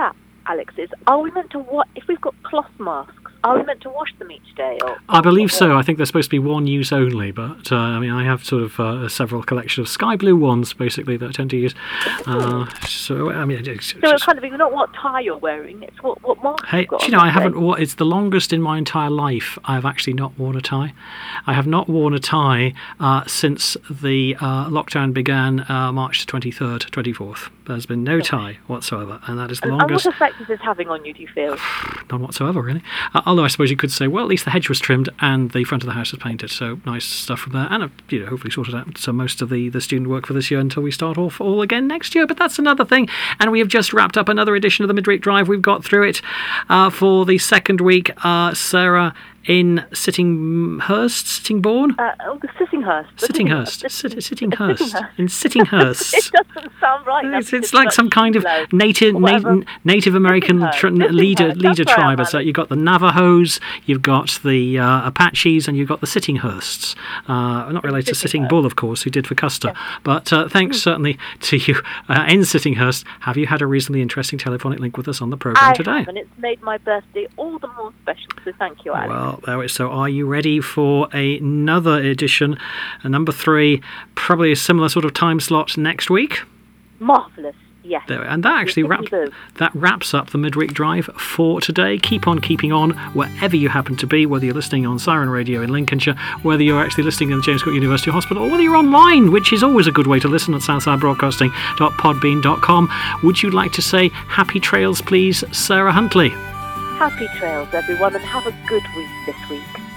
[SPEAKER 8] Alex, is are we meant to if we've got cloth masks? Are we meant to wash them each day?
[SPEAKER 2] I believe so. I think they're supposed to be one use only, but I mean, I have sort of several collection of sky blue ones, basically, that I tend to use. So I mean, it's
[SPEAKER 8] kind of not what tie you're wearing; it's what mask.
[SPEAKER 2] Hey,
[SPEAKER 8] you've got
[SPEAKER 2] I haven't worn. It's the longest in my entire life I've actually not worn a tie. I have not worn a tie since the lockdown began, March the 23rd, 24th. There's been no tie whatsoever, and that is the longest.
[SPEAKER 8] And what effect is this having on you, do you feel?
[SPEAKER 2] None whatsoever, really. Although I suppose you could say, well, at least the hedge was trimmed and the front of the house was painted, so nice stuff from there. And hopefully sorted out so most of the student work for this year until we start off all again next year. But that's another thing. And we have just wrapped up another edition of the Midweek Drive. We've got through it for the second week. Sarah in Sittinghurst.
[SPEAKER 8] The Sittinghurst.
[SPEAKER 2] Sittinghurst. In Sittinghurst.
[SPEAKER 8] It doesn't sound right.
[SPEAKER 2] It's like some kind of Native American leader tribe. So you've got the Navajos, you've got the Apaches, and you've got the Sittinghursts. Not related to Sitting Bull, of course, who did for Custer. Yeah. But thanks certainly to you in Sittinghurst. Have you had a reasonably interesting telephonic link with us on the programme today?
[SPEAKER 8] I have, and it's made my birthday all the more special, so thank you, Alex.
[SPEAKER 2] Well, so are you ready for another edition, number 3, probably a similar sort of time slot next week?
[SPEAKER 8] Marvellous, yes.
[SPEAKER 2] And that actually wraps up the Midweek Drive for today. Keep on keeping on wherever you happen to be, whether you're listening on Siren Radio in Lincolnshire, whether you're actually listening in the James Cook University Hospital, or whether you're online, which is always a good way to listen at southsidebroadcasting.podbean.com. Would you like to say happy trails, please, Sarah Huntley?
[SPEAKER 8] Happy trails, everyone, and have a good week this week.